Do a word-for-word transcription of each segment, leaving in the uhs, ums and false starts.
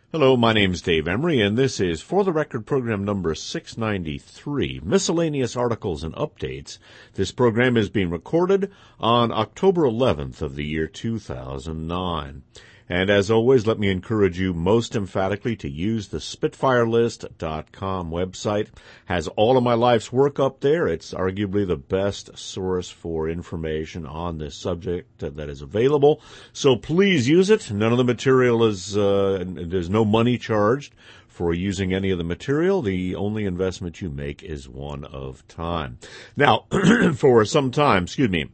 Hello, my name's Dave Emery, and this is For the Record program number six ninety-three, Miscellaneous Articles and Updates. This program is being recorded on October eleventh of the year two thousand nine. And as always, let me encourage you most emphatically to use the Spitfire List dot com website. Has all of my life's work up there. It's arguably the best source for information on this subject that is available. So please use it. None of the material is, uh, there's no money charged for using any of the material. The only investment you make is one of time. Now, for some time, excuse me,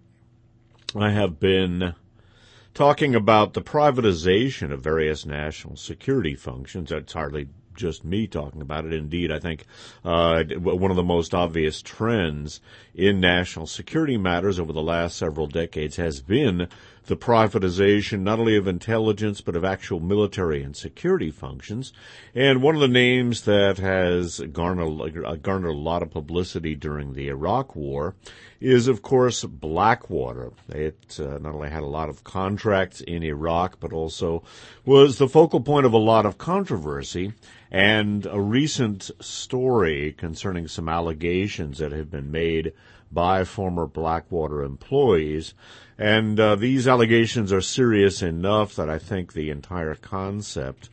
I have been talking about the privatization of various national security functions. It's hardly just me talking about it. Indeed, I think uh, one of the most obvious trends in national security matters over the last several decades has been the privatization not only of intelligence but of actual military and security functions. And one of the names that has garnered, garnered a lot of publicity during the Iraq War is, of course, Blackwater. It uh, not only had a lot of contracts in Iraq, but also was the focal point of a lot of controversy. And a recent story concerning some allegations that have been made by former Blackwater employees. And uh, these allegations are serious enough that I think the entire concept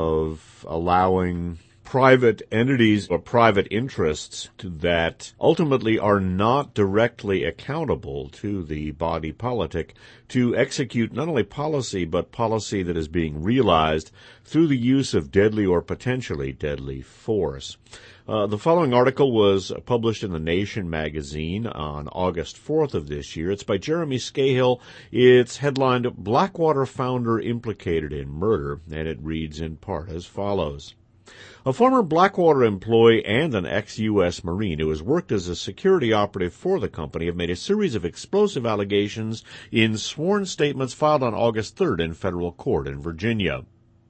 of allowing private entities or private interests that ultimately are not directly accountable to the body politic to execute not only policy but policy that is being realized through the use of deadly or potentially deadly force. Uh, the following article was published in The Nation magazine on August fourth of this year. It's by Jeremy Scahill. It's headlined, Blackwater Founder Implicated in Murder, and it reads in part as follows. A former Blackwater employee and an ex-U S Marine who has worked as a security operative for the company have made a series of explosive allegations in sworn statements filed on August third in federal court in Virginia.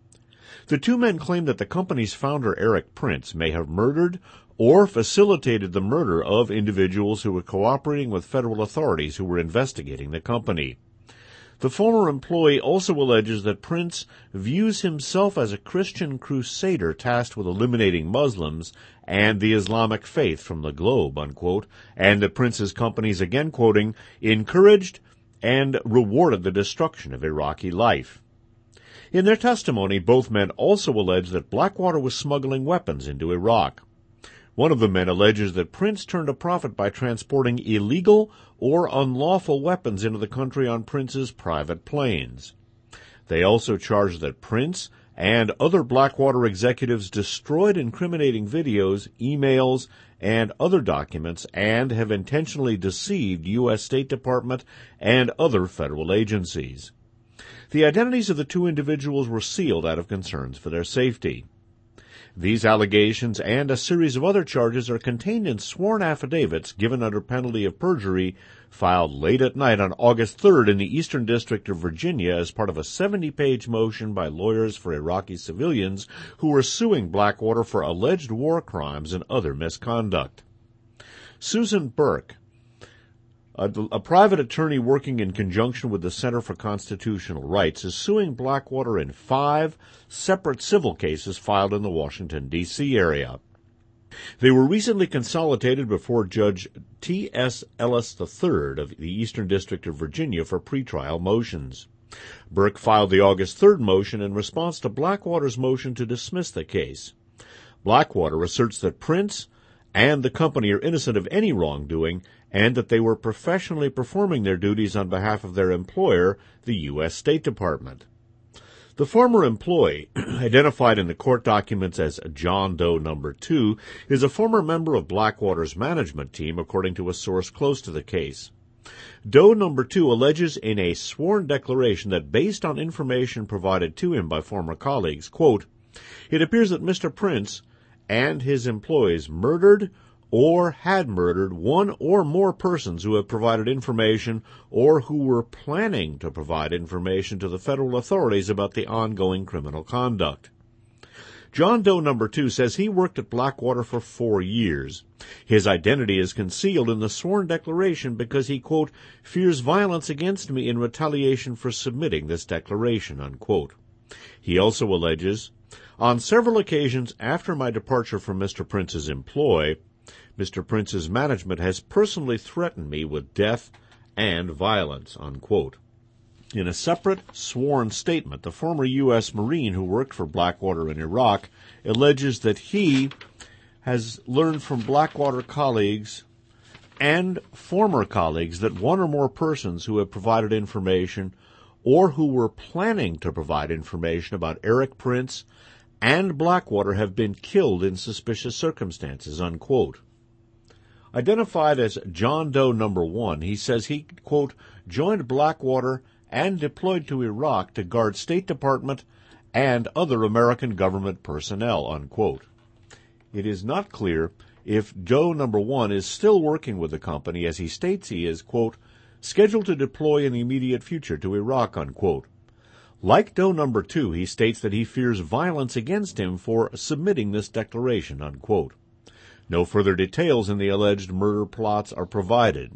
The two men claim that the company's founder, Eric Prince, may have murdered or facilitated the murder of individuals who were cooperating with federal authorities who were investigating the company. The former employee also alleges that Prince views himself as a Christian crusader tasked with eliminating Muslims and the Islamic faith from the globe, unquote, and that Prince's companies, again quoting, encouraged and rewarded the destruction of Iraqi life. In their testimony, both men also allege that Blackwater was smuggling weapons into Iraq. One of the men alleges that Prince turned a profit by transporting illegal or unlawful weapons into the country on Prince's private planes. They also charge that Prince and other Blackwater executives destroyed incriminating videos, emails, and other documents and have intentionally deceived U S State Department and other federal agencies. The identities of the two individuals were sealed out of concerns for their safety. These allegations and a series of other charges are contained in sworn affidavits given under penalty of perjury filed late at night on August third in the Eastern District of Virginia as part of a seventy-page motion by lawyers for Iraqi civilians who were suing Blackwater for alleged war crimes and other misconduct. Susan Burke, A, a private attorney working in conjunction with the Center for Constitutional Rights, is suing Blackwater in five separate civil cases filed in the Washington, D C area. They were recently consolidated before Judge T S Ellis the third of the Eastern District of Virginia for pretrial motions. Burke filed the August third motion in response to Blackwater's motion to dismiss the case. Blackwater asserts that Prince and the company are innocent of any wrongdoing and that they were professionally performing their duties on behalf of their employer, the U S State Department. The former employee, identified in the court documents as John Doe Number Two, is a former member of Blackwater's management team, according to a source close to the case. Doe Number Two alleges in a sworn declaration that, based on information provided to him by former colleagues, quote, it appears that Mister Prince and his employees murdered or had murdered one or more persons who have provided information or who were planning to provide information to the federal authorities about the ongoing criminal conduct. John Doe Number Two says he worked at Blackwater for four years. His identity is concealed in the sworn declaration because he, quote, fears violence against me in retaliation for submitting this declaration, unquote. He also alleges, On several occasions after my departure from Mister Prince's employ, Mister Prince's management has personally threatened me with death and violence," unquote. In a separate, sworn statement, the former U S Marine who worked for Blackwater in Iraq alleges that he has learned from Blackwater colleagues and former colleagues that one or more persons who have provided information or who were planning to provide information about Eric Prince and Blackwater have been killed in suspicious circumstances, unquote. Identified as John Doe Number One, he says he, quote, joined Blackwater and deployed to Iraq to guard State Department and other American government personnel, unquote. It is not clear if Doe Number One is still working with the company, as he states he is, quote, scheduled to deploy in the immediate future to Iraq, unquote. Like Doe Number Two, he states that he fears violence against him for submitting this declaration, unquote. No further details in the alleged murder plots are provided.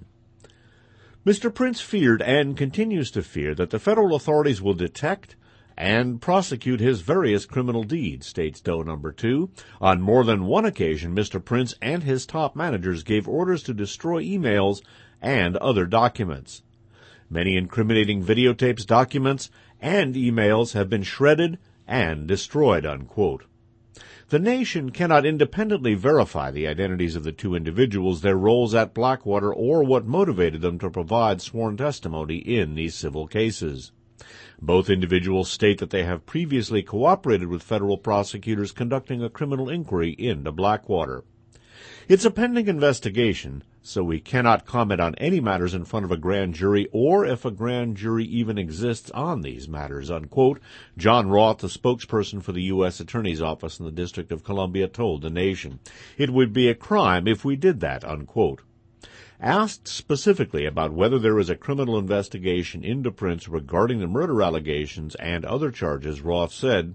Mister Prince feared and continues to fear that the federal authorities will detect and prosecute his various criminal deeds, states Doe Number Two. On more than one occasion, Mister Prince and his top managers gave orders to destroy emails and other documents. Many incriminating videotapes, documents, and emails have been shredded and destroyed, unquote. The nation cannot independently verify the identities of the two individuals, their roles at Blackwater, or what motivated them to provide sworn testimony in these civil cases. Both individuals state that they have previously cooperated with federal prosecutors conducting a criminal inquiry into Blackwater. It's a pending investigation, so we cannot comment on any matters in front of a grand jury or if a grand jury even exists on these matters, unquote. John Roth, the spokesperson for the U S Attorney's Office in the District of Columbia, told the nation. It would be a crime if we did that, unquote. Asked specifically about whether there is a criminal investigation into Prince regarding the murder allegations and other charges, Roth said,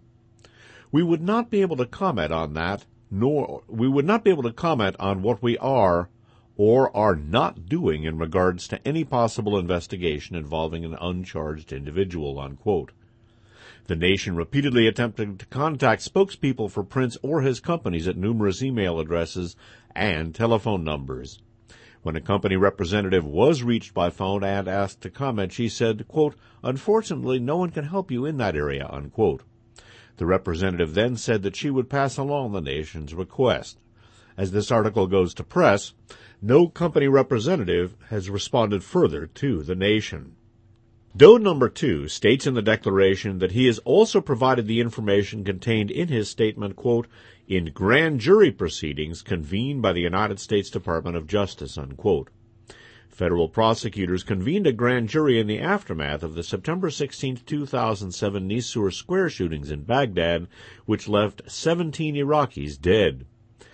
"We would not be able to comment on that, nor we would not be able to comment on what we are or are not doing in regards to any possible investigation involving an uncharged individual," unquote. The nation repeatedly attempted to contact spokespeople for Prince or his companies at numerous email addresses and telephone numbers. When a company representative was reached by phone and asked to comment, she said, quote, "Unfortunately, no one can help you in that area," unquote. The representative then said that she would pass along the nation's request. As this article goes to press, no company representative has responded further to the nation. Doe Number Two states in the declaration that he has also provided the information contained in his statement, quote, "in grand jury proceedings convened by the United States Department of Justice," unquote. Federal prosecutors convened a grand jury in the aftermath of the September sixteenth, two thousand seven Nisour Square shootings in Baghdad, which left seventeen Iraqis dead.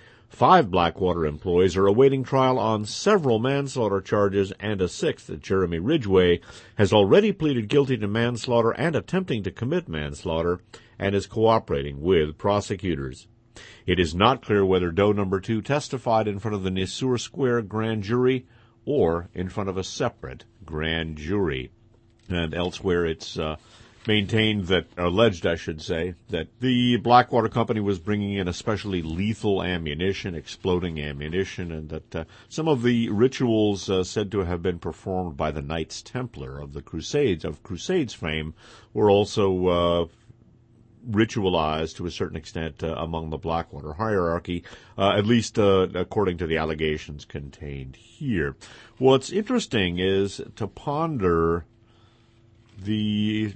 Five Blackwater employees are awaiting trial on several manslaughter charges, and a sixth, Jeremy Ridgway, has already pleaded guilty to manslaughter and attempting to commit manslaughter, and is cooperating with prosecutors. It is not clear whether Doe Number Two testified in front of the Nisour Square grand jury or in front of a separate grand jury. And elsewhere it's uh, maintained that, alleged I should say, that the Blackwater Company was bringing in especially lethal ammunition, exploding ammunition, and that uh, some of the rituals uh, said to have been performed by the Knights Templar of the Crusades, of Crusades fame, were also uh, ritualized to a certain extent uh, among the Blackwater hierarchy, uh, at least uh, according to the allegations contained here. What's interesting is to ponder the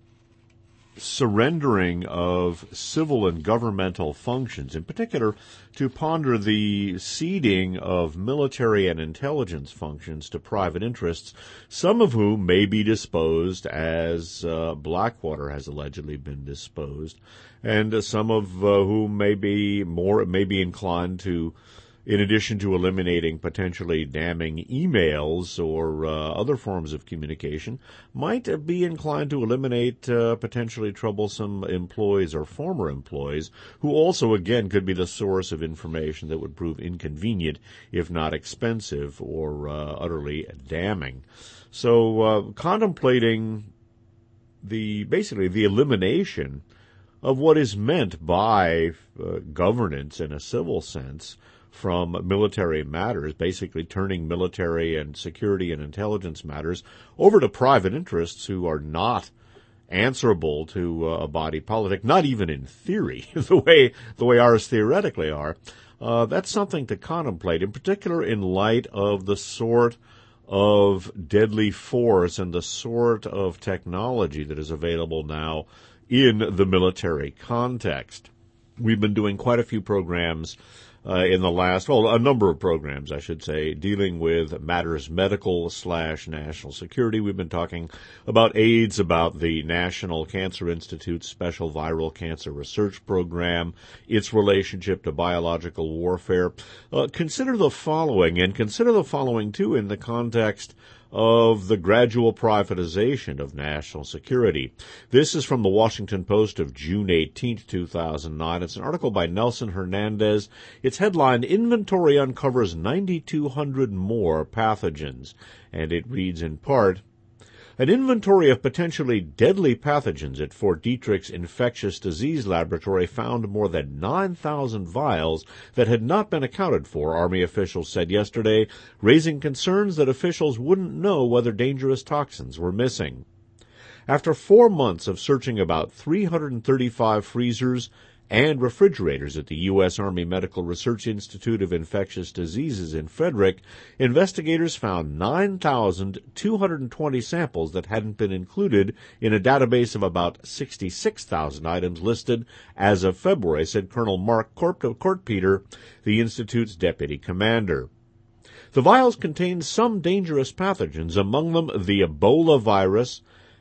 surrendering of civil and governmental functions, in particular to ponder the ceding of military and intelligence functions to private interests, some of whom may be disposed as uh, Blackwater has allegedly been disposed, and uh, some of uh, whom may be more may be inclined to, in addition to eliminating potentially damning emails or uh, other forms of communication, might uh, be inclined to eliminate uh, potentially troublesome employees or former employees, who also, again, could be the source of information that would prove inconvenient, if not expensive, or uh, utterly damning. So, uh, contemplating the basically the elimination of what is meant by uh, governance in a civil sense from military matters, basically turning military and security and intelligence matters over to private interests who are not answerable to uh, a body politic, not even in theory, the way the way ours theoretically are. Uh, that's something to contemplate, in particular in light of the sort of deadly force and the sort of technology that is available now in the military context. We've been doing quite a few programs uh, in the last, well, a number of programs, I should say, dealing with matters medical slash national security. We've been talking about AIDS, about the National Cancer Institute's Special Viral Cancer Research Program, its relationship to biological warfare. Uh, consider the following, and consider the following, too, in the context of the gradual privatization of national security. This is from the Washington Post of June eighteenth, two thousand nine. It's an article by Nelson Hernandez. Its headline, Inventory Uncovers nine thousand two hundred More Pathogens. And it reads in part, an inventory of potentially deadly pathogens at Fort Detrick's infectious disease laboratory found more than nine thousand vials that had not been accounted for, Army officials said yesterday, raising concerns that officials wouldn't know whether dangerous toxins were missing. After four months of searching about three hundred thirty-five freezers and refrigerators at the U S. Army Medical Research Institute of Infectious Diseases in Frederick, investigators found nine thousand two hundred twenty samples that hadn't been included in a database of about sixty-six thousand items listed as of February, said Colonel Mark Kortpeter, the Institute's deputy commander. The vials contained some dangerous pathogens, among them the Ebola virus,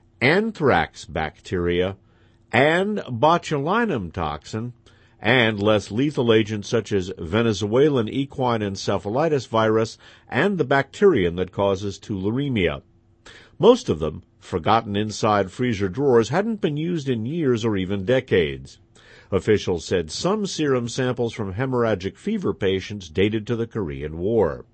anthrax bacteria, and botulinum toxin, and less lethal agents such as Venezuelan equine encephalitis virus and the bacterium that causes tularemia. Most of them, forgotten inside freezer drawers, hadn't been used in years or even decades. Officials said some serum samples from hemorrhagic fever patients dated to the Korean War.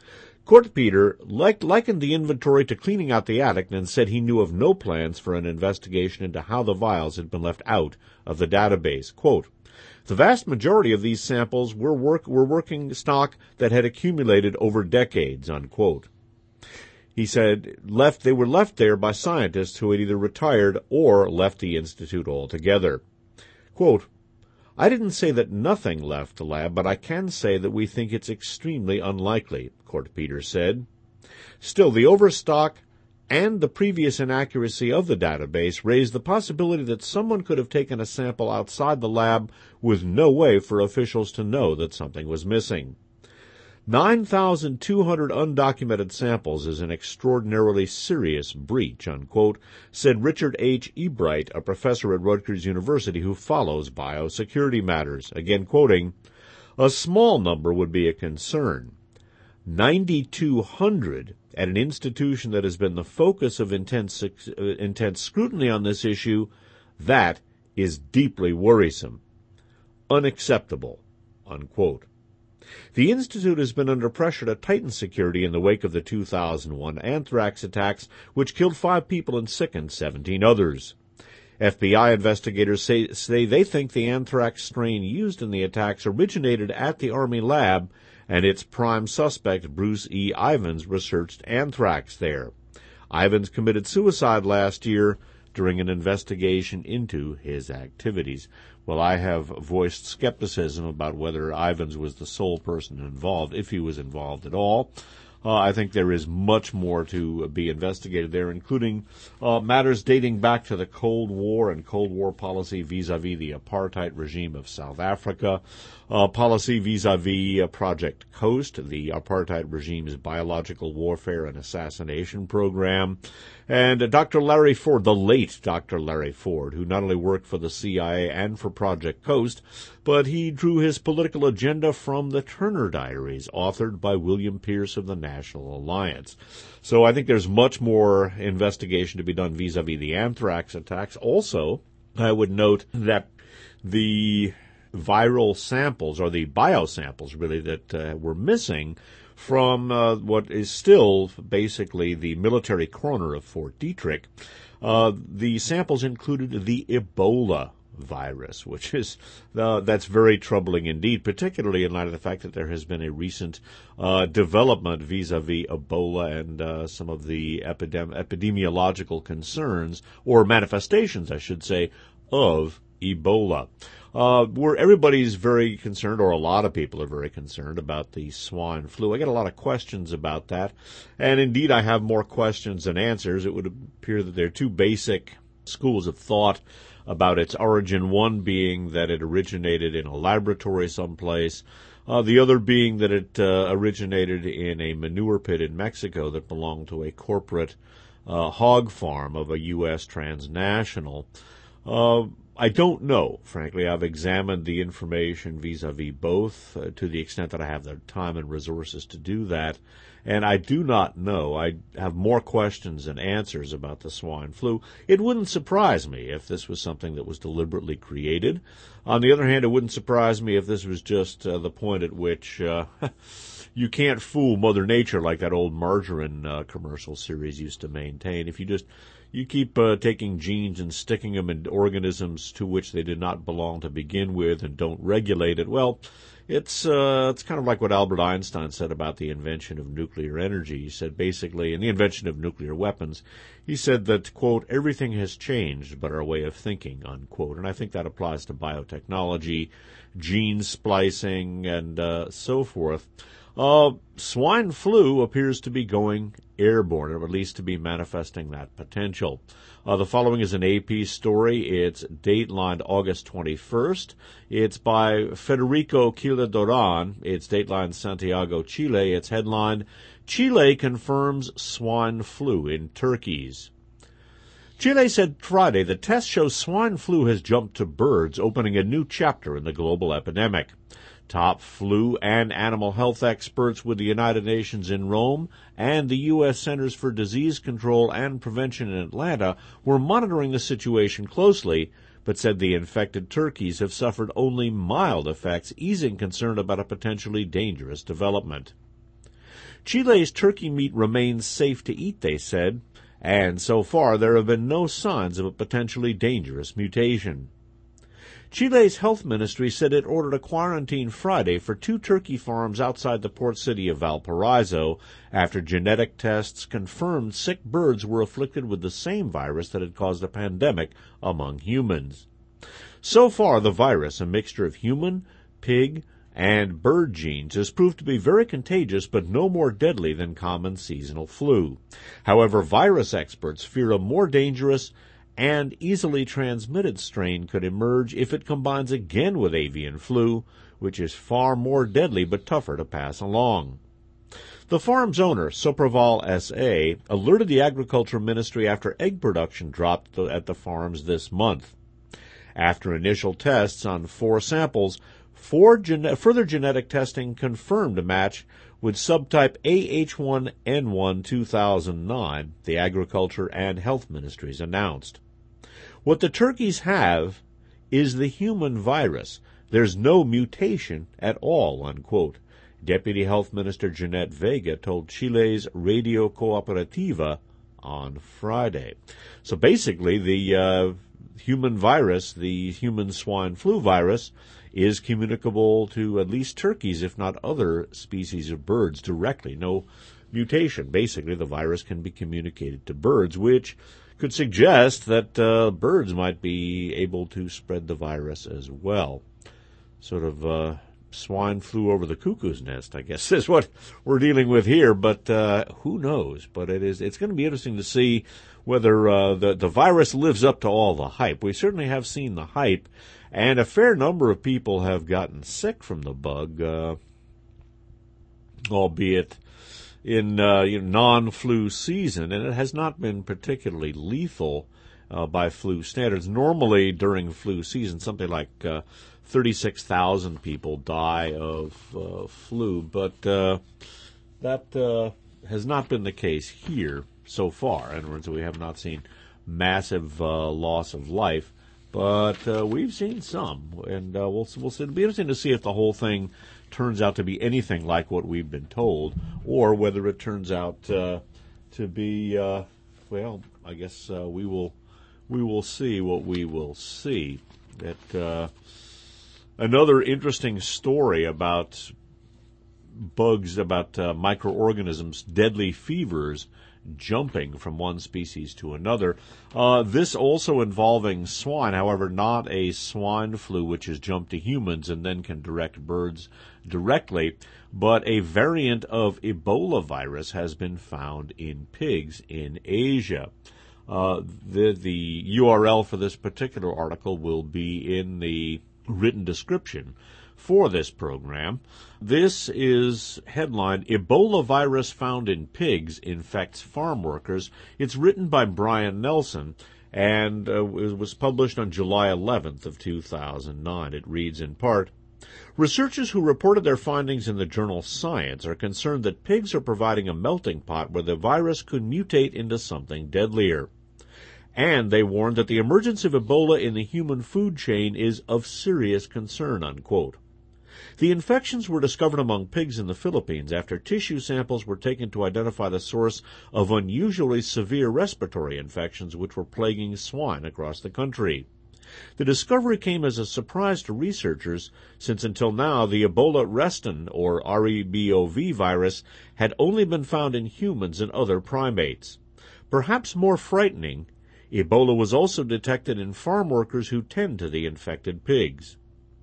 Kortpeter likened the inventory to cleaning out the attic and said he knew of no plans for an investigation into how the vials had been left out of the database. Quote, the vast majority of these samples were, work, were working stock that had accumulated over decades, unquote. He said left, they were left there by scientists who had either retired or left the institute altogether. Quote, I didn't say that nothing left the lab, but I can say that we think it's extremely unlikely, Kortpeter said. Still, the overstock and the previous inaccuracy of the database raised the possibility that someone could have taken a sample outside the lab with no way for officials to know that something was missing. nine thousand two hundred undocumented samples is an extraordinarily serious breach, unquote, said Richard H. Ebright, a professor at Rutgers University who follows biosecurity matters. Again quoting, a small number would be a concern. nine thousand two hundred at an institution that has been the focus of intense, uh, intense scrutiny on this issue, that is deeply worrisome. Unacceptable, unquote. The Institute has been under pressure to tighten security in the wake of the two thousand one anthrax attacks, which killed five people and sickened seventeen others. F B I investigators say, say they think the anthrax strain used in the attacks originated at the Army lab, and its prime suspect, Bruce E. Ivins, researched anthrax there. Ivins committed suicide last year during an investigation into his activities. Well, I have voiced skepticism about whether Ivins was the sole person involved, if he was involved at all. Uh, I think there is much more to be investigated there, including uh, matters dating back to the Cold War and Cold War policy vis-a-vis the apartheid regime of South Africa, uh, policy vis-a-vis uh, Project Coast, the apartheid regime's biological warfare and assassination program, and uh, Doctor Larry Ford, the late Doctor Larry Ford, who not only worked for the C I A and for Project Coast, but he drew his political agenda from the Turner Diaries, authored by William Pierce of the National Alliance. So I think there's much more investigation to be done vis-a-vis the anthrax attacks. Also, I would note that the viral samples, or the biosamples really, that uh, were missing from uh, what is still basically the military corner of Fort Detrick, uh, the samples included the Ebola virus, which is uh, that's very troubling indeed, particularly in light of the fact that there has been a recent uh, development vis-a-vis Ebola and uh, some of the epidem- epidemiological concerns, or manifestations, I should say, of Ebola. Uh, where everybody's very concerned, or a lot of people are very concerned about the swine flu. I get a lot of questions about that, and indeed I have more questions than answers. It would appear that there are two basic schools of thought about its origin, one being that it originated in a laboratory someplace, uh, the other being that it uh, originated in a manure pit in Mexico that belonged to a corporate uh, hog farm of a U S transnational. Uh, I don't know, frankly. I've examined the information vis-a-vis both uh, to the extent that I have the time and resources to do that, and I do not know. I have more questions than answers about the swine flu. It wouldn't surprise me if this was something that was deliberately created. On the other hand, it wouldn't surprise me if this was just uh, the point at which uh, you can't fool Mother Nature like that old margarine uh, commercial series used to maintain. If you just You keep uh, taking genes and sticking them in organisms to which they did not belong to begin with and don't regulate it. Well, it's uh, it's kind of like what Albert Einstein said about the invention of nuclear energy. He said basically, in the invention of nuclear weapons, he said that, quote, everything has changed but our way of thinking, unquote. And I think that applies to biotechnology, gene splicing, and uh, so forth. Uh, swine flu appears to be going airborne, or at least to be manifesting that potential. Uh, the following is an A P story. It's datelined August twenty-first. It's by Federico Quila-Doran. It's datelined Santiago, Chile. It's headlined, Chile confirms swine flu in turkeys. Chile said Friday the test shows swine flu has jumped to birds, opening a new chapter in the global epidemic. Top flu and animal health experts with the United Nations in Rome and the U S Centers for Disease Control and Prevention in Atlanta were monitoring the situation closely, but said the infected turkeys have suffered only mild effects, easing concern about a potentially dangerous development. Chile's turkey meat remains safe to eat, they said, and so far there have been no signs of a potentially dangerous mutation. Chile's health ministry said it ordered a quarantine Friday for two turkey farms outside the port city of Valparaiso after genetic tests confirmed sick birds were afflicted with the same virus that had caused a pandemic among humans. So far, the virus, a mixture of human, pig, and bird genes, has proved to be very contagious but no more deadly than common seasonal flu. However, virus experts fear a more dangerous and easily transmitted strain could emerge if it combines again with avian flu, which is far more deadly but tougher to pass along. The farm's owner, Sopraval S A, alerted the Agriculture Ministry after egg production dropped at the farms this month. After initial tests on four samples, four gene- further genetic testing confirmed a match with subtype A H one N one two thousand nine, the Agriculture and Health Ministries announced. What the turkeys have is the human virus. There's no mutation at all, unquote. Deputy Health Minister Jeanette Vega told Chile's Radio Cooperativa on Friday. So basically, the uh, human virus, the human swine flu virus, is communicable to at least turkeys, if not other species of birds, directly. No mutation. Basically, the virus can be communicated to birds, which could suggest that uh, birds might be able to spread the virus as well. Sort of uh, swine flu over the cuckoo's nest, I guess, is what we're dealing with here. But uh, who knows? But it is. It's going to be interesting to see whether uh, the the virus lives up to all the hype. We certainly have seen the hype, and a fair number of people have gotten sick from the bug, uh, albeit in uh, you know, non-flu season, and it has not been particularly lethal uh, by flu standards. Normally, during flu season, something like uh, thirty-six thousand people die of uh, flu, but uh, that uh, has not been the case here so far. In other words, we have not seen massive uh, loss of life, but uh, we've seen some, and uh, we'll, we'll see. It'll be interesting to see if the whole thing turns out to be anything like what we've been told, or whether it turns out uh, to be, uh, well, I guess uh, we will we will see what we will see. It, uh, another interesting story about bugs, about uh, microorganisms, deadly fevers jumping from one species to another. Uh, this also involving swine, however, not a swine flu which has jumped to humans and then can direct birds directly, but a variant of Ebola virus has been found in pigs in Asia. Uh, the, the U R L for this particular article will be in the written description for this program. This is headlined, Ebola virus found in pigs infects farm workers. It's written by Brian Nelson, and uh, it was published on July eleventh of two thousand nine. It reads in part, researchers who reported their findings in the journal Science are concerned that pigs are providing a melting pot where the virus could mutate into something deadlier. And they warned that the emergence of Ebola in the human food chain is of serious concern, unquote. The infections were discovered among pigs in the Philippines after tissue samples were taken to identify the source of unusually severe respiratory infections which were plaguing swine across the country. The discovery came as a surprise to researchers, since until now the Ebola restin, or R E B O V virus, had only been found in humans and other primates. Perhaps more frightening, Ebola was also detected in farm workers who tend to the infected pigs.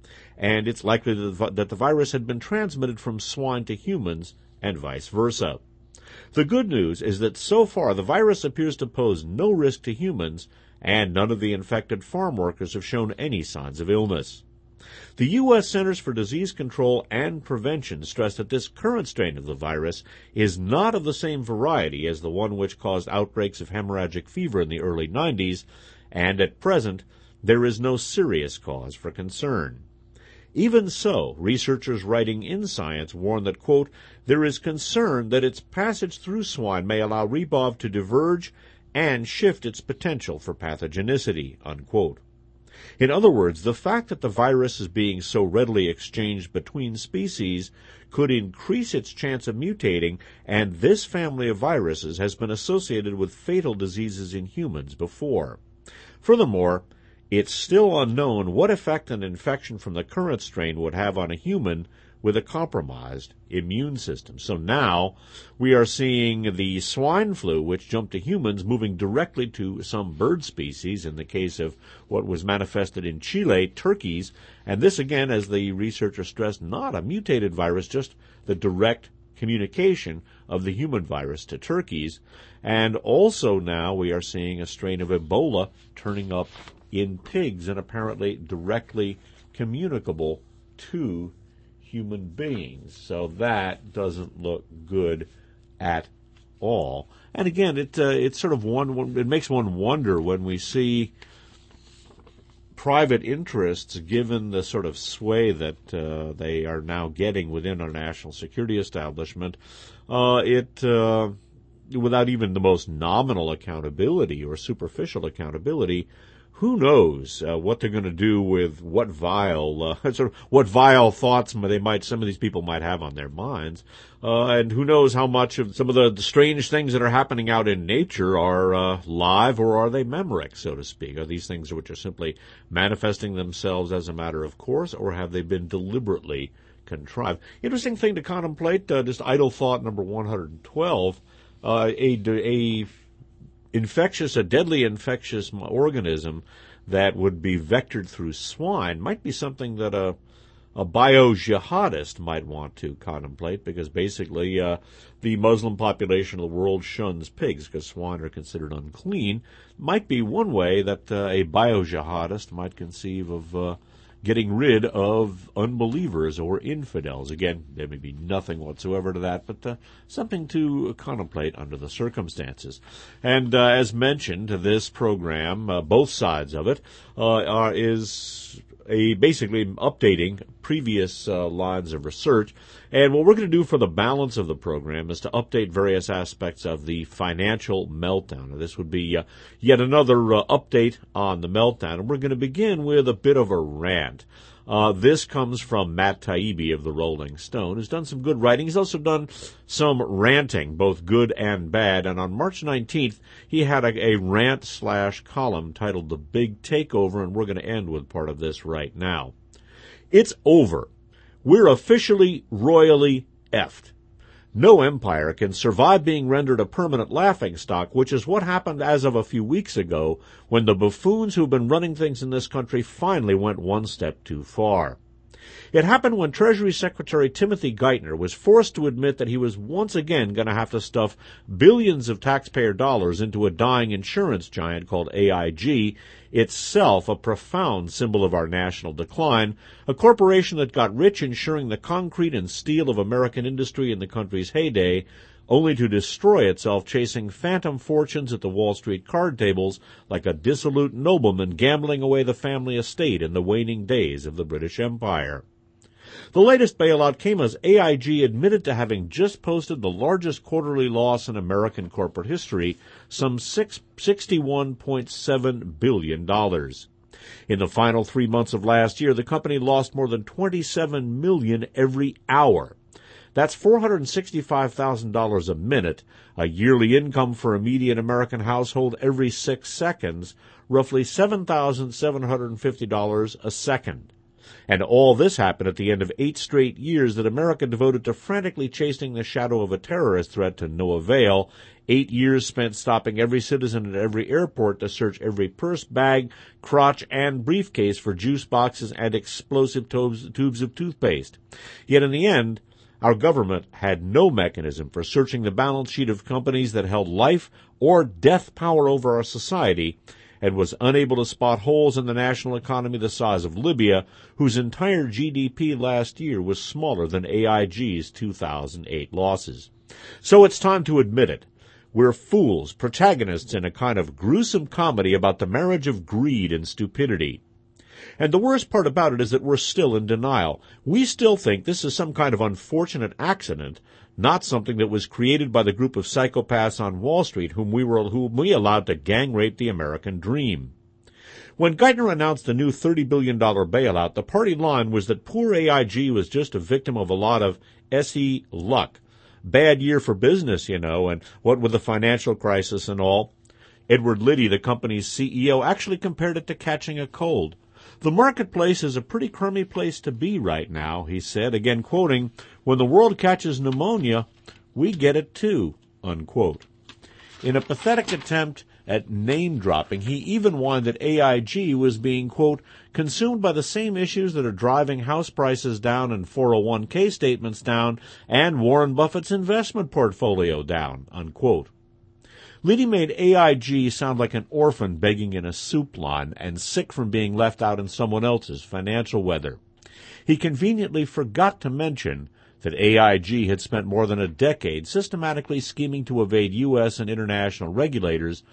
And it's likely that the virus had been transmitted from swine to humans and vice versa. The good news is that so far the virus appears to pose no risk to humans, and none of the infected farm workers have shown any signs of illness. The U S Centers for Disease Control and Prevention stressed that this current strain of the virus is not of the same variety as the one which caused outbreaks of hemorrhagic fever in the early nineties, and at present there is no serious cause for concern. Even so, researchers writing in Science warn that, quote, there is concern that its passage through swine may allow R E B O V to diverge and shift its potential for pathogenicity, unquote. In other words, the fact that the virus is being so readily exchanged between species could increase its chance of mutating, and this family of viruses has been associated with fatal diseases in humans before. Furthermore, it's still unknown what effect an infection from the current strain would have on a human with a compromised immune system. So now we are seeing the swine flu, which jumped to humans, moving directly to some bird species, in the case of what was manifested in Chile, turkeys. And this, again, as the researcher stressed, not a mutated virus, just the direct communication of the human virus to turkeys. And also now we are seeing a strain of Ebola turning up in pigs and apparently directly communicable to human beings. So that doesn't look good at all. And again, it uh, it's sort of one it makes one wonder when we see private interests, given the sort of sway that uh, they are now getting within our national security establishment, uh, it uh, without even the most nominal accountability or superficial accountability, who knows uh, what they're going to do with what vile, uh, sort of what vile thoughts they might, some of these people might have on their minds, uh, and who knows how much of some of the, the strange things that are happening out in nature are uh, live, or are they memoric, so to speak? Are these things which are simply manifesting themselves as a matter of course, or have they been deliberately contrived? Interesting thing to contemplate. Uh, just idle thought number one hundred twelve. Uh, a a infectious, a deadly infectious organism that would be vectored through swine might be something that a, a bio-jihadist might want to contemplate, because basically uh, the Muslim population of the world shuns pigs because swine are considered unclean. Might be one way that uh, a bio-jihadist might conceive of uh, getting rid of unbelievers or infidels. Again, there may be nothing whatsoever to that, but uh, something to contemplate under the circumstances. And uh, as mentioned, this program, uh, both sides of it, uh, are, is a basically updating previous uh, lines of research. And what we're going to do for the balance of the program is to update various aspects of the financial meltdown. Now, this would be uh, yet another uh, update on the meltdown. And we're going to begin with a bit of a rant. Uh, this comes from Matt Taibbi of the Rolling Stone, who's done some good writing. He's also done some ranting, both good and bad. And on March nineteenth, he had a, a rant slash column titled The Big Takeover, and we're going to end with part of this right now. It's over. We're officially royally effed. No empire can survive being rendered a permanent laughingstock, which is what happened as of a few weeks ago when the buffoons who've been running things in this country finally went one step too far. It happened when Treasury Secretary Timothy Geithner was forced to admit that he was once again going to have to stuff billions of taxpayer dollars into a dying insurance giant called A I G, itself a profound symbol of our national decline, a corporation that got rich insuring the concrete and steel of American industry in the country's heyday, only to destroy itself chasing phantom fortunes at the Wall Street card tables like a dissolute nobleman gambling away the family estate in the waning days of the British Empire. The latest bailout came as A I G admitted to having just posted the largest quarterly loss in American corporate history, some sixty-one point seven billion dollars. In the final three months of last year, the company lost more than twenty-seven million dollars every hour. That's four hundred sixty-five thousand dollars a minute, a yearly income for a median American household every six seconds, roughly seven thousand seven hundred fifty dollars a second. And all this happened at the end of eight straight years that America devoted to frantically chasing the shadow of a terrorist threat to no avail, eight years spent stopping every citizen at every airport to search every purse, bag, crotch, and briefcase for juice boxes and explosive tubes, tubes of toothpaste. Yet in the end, our government had no mechanism for searching the balance sheet of companies that held life or death power over our society, and was unable to spot holes in the national economy the size of Libya, whose entire G D P last year was smaller than A I G's two thousand eight losses. So it's time to admit it. We're fools, protagonists in a kind of gruesome comedy about the marriage of greed and stupidity. And the worst part about it is that we're still in denial. We still think this is some kind of unfortunate accident, not something that was created by the group of psychopaths on Wall Street whom we were whom we allowed to gang rape the American dream. When Geithner announced the new thirty billion dollars bailout, the party line was that poor A I G was just a victim of a lot of S E luck. Bad year for business, you know, and what with the financial crisis and all. Edward Liddy, the company's C E O, actually compared it to catching a cold. The marketplace is a pretty crummy place to be right now, he said, again quoting, "When the world catches pneumonia, we get it too," unquote. In a pathetic attempt at name-dropping, he even whined that A I G was being, quote, consumed by the same issues that are driving house prices down and four oh one k statements down and Warren Buffett's investment portfolio down, unquote. Liddy made A I G sound like an orphan begging in a soup line and sick from being left out in someone else's financial weather. He conveniently forgot to mention that A I G had spent more than a decade systematically scheming to evade U S and international regulators,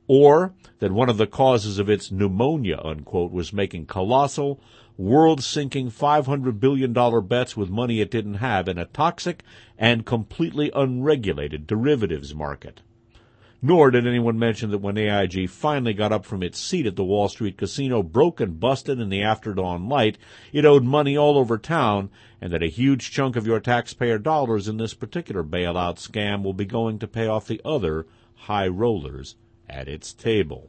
or that one of the causes of its pneumonia, unquote, was making colossal, world-sinking five hundred billion dollars bets with money it didn't have in a toxic and completely unregulated derivatives market. Nor did anyone mention that when A I G finally got up from its seat at the Wall Street casino, broke and busted in the after-dawn light, it owed money all over town, and that a huge chunk of your taxpayer dollars in this particular bailout scam will be going to pay off the other high rollers at its table.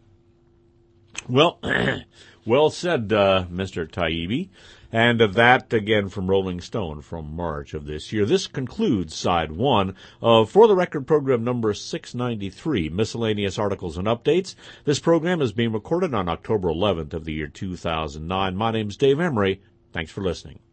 Well, well said, uh, Mister Taibbi. And of that, again, from Rolling Stone from March of this year. This concludes side one of For the Record program number six ninety-three, Miscellaneous Articles and Updates. This program is being recorded on October eleventh of the year two thousand nine. My name's Dave Emery. Thanks for listening.